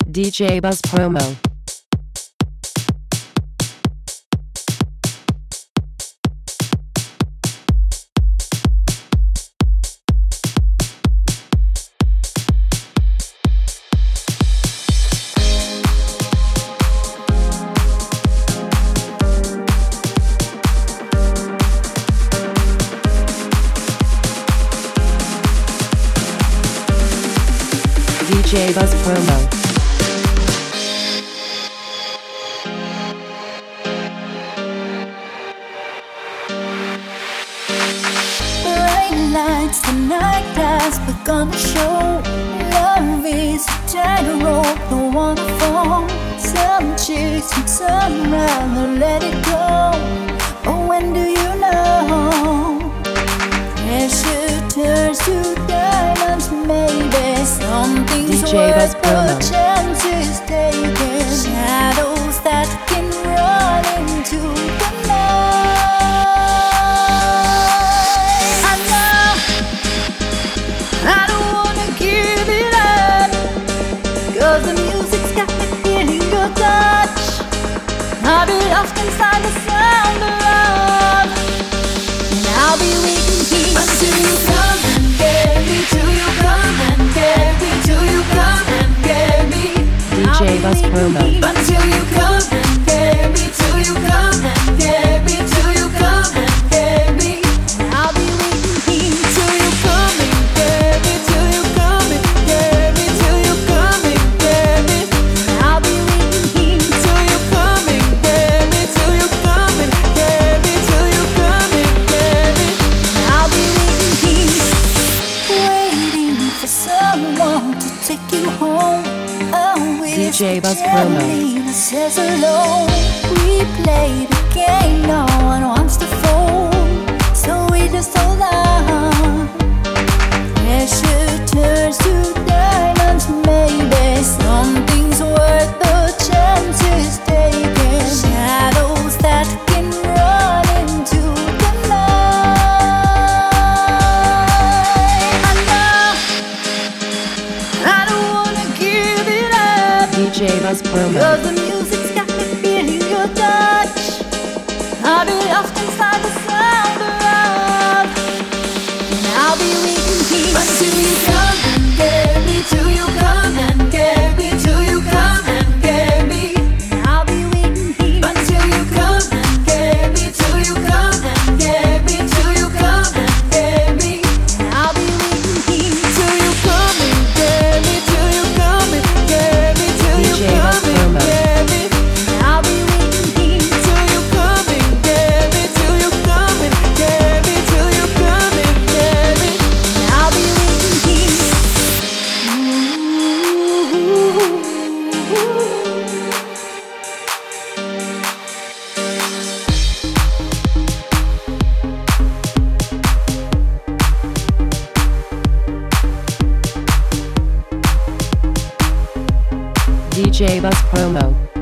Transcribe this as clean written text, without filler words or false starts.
DJ Buzz Promo. DJ Buzz Promo. Bright lights, the night has begun to show. Love is a tightrope, the waterfall. Some chase and turn around and let it go. But when do you know? Pressure turns to diamonds, maybe something's DJ Buzz worth Promo. the chances taken. Shadows that can run into the night. I know I don't wanna give it up, 'cause the music's got me feeling your touch. I'll be lost inside the sound of love, and I'll be waiting here until you come and get me, till you come and get me, till you come and get me. DJ Buzz Promo. Until you come and get me, till you come and get me, till you come and get me. I'll be waiting here till you come and get me, till you come and get me, till you come and get me. I'll be waiting here till you come and get me, till you come and get me, till you come and get me. I'll be waiting here, waiting for someone to take you home. DJ Buzz Promo. Says alone, we play the game no one wants to fold, so we just hold on. Pressure turns to diamonds, maybe something's worth the chances taken. Shadows that can run into the night. I know I don't wanna give it up, DJ Buzz Promo. 'cause the music's got me feeling your touch. I'll be lost inside the sound of love, and I'll be waiting here until you come and get me, till you come and get me, till you come and get me. And I'll be waiting here until you come and get me, till you come and get me, till you come and get me. And I'll be waiting here till you come and get me, till you come and get me, till you DJ come Buzz and Promo. get me. And I'll be waiting here till you come and get me, till you come and get me, till you come and get me. And I'll be waiting here. DJ Buzz Promo.